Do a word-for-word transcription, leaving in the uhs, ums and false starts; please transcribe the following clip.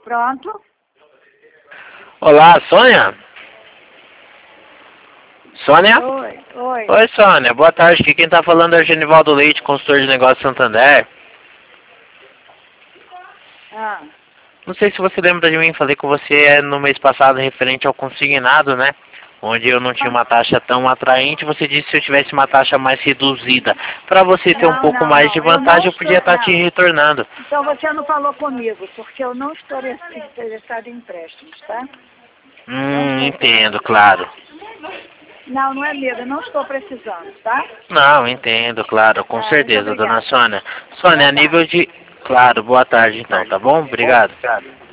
Pronto. Olá, Sônia? Sônia? Oi, oi. Oi, Sônia. Boa tarde. Aqui quem tá falando é o Genivaldo Leite, consultor de negócios Santander. Ah, Não sei se você lembra de mim, falei com você no mês passado referente ao consignado, né? Onde eu não tinha uma taxa tão atraente, você disse que se eu tivesse uma taxa mais reduzida, para você ter um não, pouco não, mais de não. Eu não vantagem, eu estou, podia estar te não. retornando. Então você não falou comigo, porque eu não estou interessada em empréstimos, tá? Hum, entendo, claro. Não, não é medo, eu não estou precisando, tá? Não, entendo, claro, com Ah, muito certeza, dona obrigada. Sônia. Sônia, Boa a nível tarde. de... Claro, boa tarde então, tá bom? Obrigado.